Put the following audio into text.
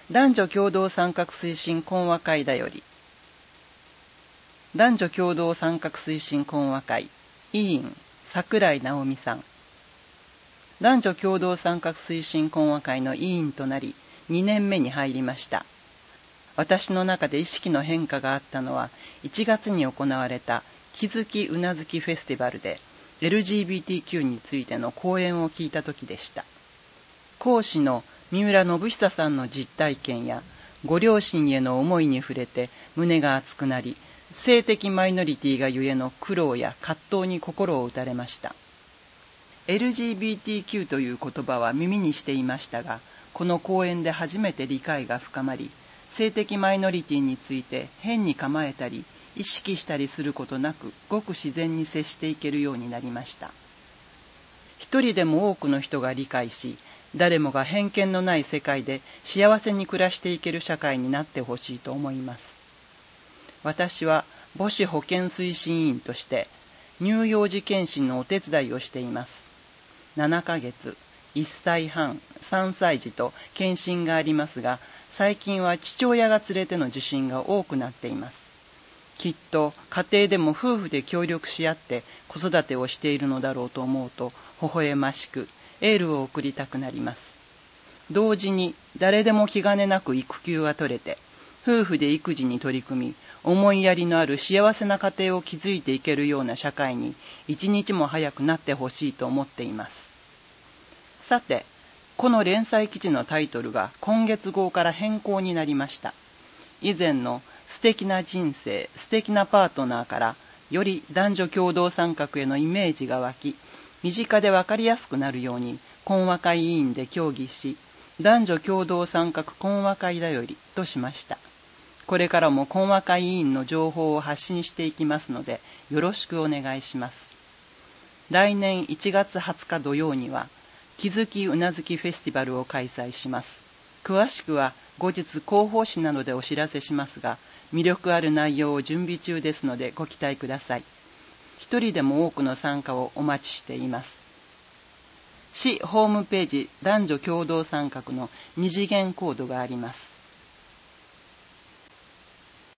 男女共同参画推進懇話会だより。男女共同参画推進懇話会委員桜井直美さん。男女共同参画推進懇話会の委員となり2年目に入りました。私の中で意識の変化があったのは1月に行われた気づきうなずきフェスティバルで LGBTQ についての講演を聞いた時でした。講師の三浦信久さんの実体験やご両親への思いに触れて胸が熱くなり、性的マイノリティがゆえの苦労や葛藤に心を打たれました。LGBTQ という言葉は耳にしていましたが、この講演で初めて理解が深まり、性的マイノリティについて変に構えたり意識したりすることなく、ごく自然に接していけるようになりました。一人でも多くの人が理解し、誰もが偏見のない世界で幸せに暮らしていける社会になってほしいと思います。私は母子保健推進委員として乳幼児健診のお手伝いをしています。7ヶ月、1歳半、3歳児と健診がありますが、最近は父親が連れての受診が多くなっています。きっと家庭でも夫婦で協力し合って子育てをしているのだろうと思うと微笑ましくエールを送りたくなります。同時に誰でも気兼ねなく育休が取れて、夫婦で育児に取り組み、思いやりのある幸せな家庭を築いていけるような社会に一日も早くなってほしいと思っています。さて、この連載記事のタイトルが今月号から変更になりました。以前の素敵な人生、素敵なパートナーからより男女共同参画へのイメージが湧き、身近で分かりやすくなるように懇話会委員で協議し、男女共同参画懇話会だよりとしました。これからも懇話会委員の情報を発信していきますので、よろしくお願いします。来年1月20日土曜には、気づきうなずきフェスティバルを開催します。詳しくは後日広報誌などでお知らせしますが、魅力ある内容を準備中ですのでご期待ください。一人でも多くの参加をお待ちしています。市ホームページ男女共同参画の2次元コードがあります。